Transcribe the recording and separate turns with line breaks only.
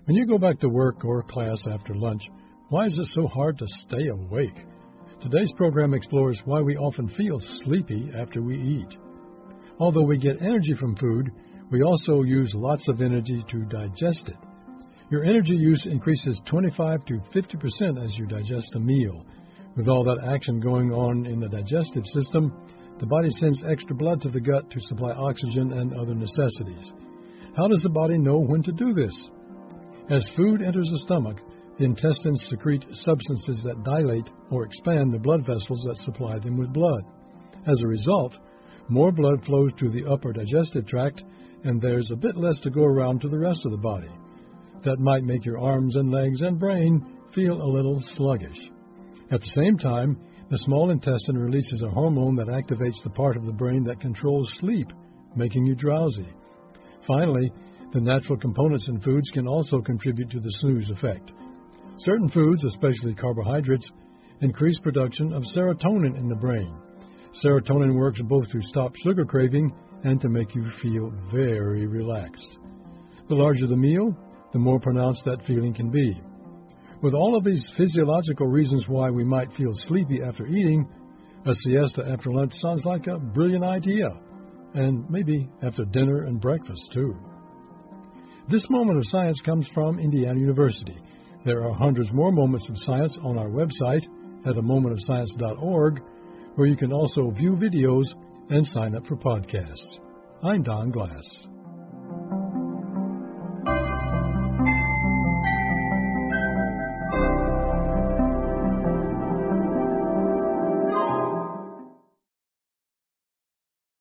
When you go back to work or class after lunch, why is it so hard to stay awake? Today's program explores why we often feel sleepy after we eat. Although we get energy from food, we also use lots of energy to digest it. Your energy use increases 25 to 50% as you digest a meal. With all that action going on in the digestive system, the body sends extra blood to the gut to supply oxygen and other necessities. How does the body know when to do this? As food enters the stomach, the intestines secrete substances that dilate or expand the blood vessels that supply them with blood. As a result, more blood flows to the upper digestive tract, and there's a bit less to go around to the rest of the body. That might make your arms and legs and brain feel a little sluggish. At the same time, the small intestine releases a hormone that activates the part of the brain that controls sleep, making you drowsy. Finally, the natural components in foods can also contribute to the snooze effect. Certain foods, especially carbohydrates, increase production of serotonin in the brain. Serotonin works both to stop sugar craving and to make you feel very relaxed. The larger the meal, the more pronounced that feeling can be. With all of these physiological reasons why we might feel sleepy after eating, a siesta after lunch sounds like a brilliant idea, and maybe after dinner and breakfast, too. This moment of science comes from Indiana University. There are hundreds more moments of science on our website at amomentofscience.org, where you can also view videos and sign up for podcasts. I'm Don Glass.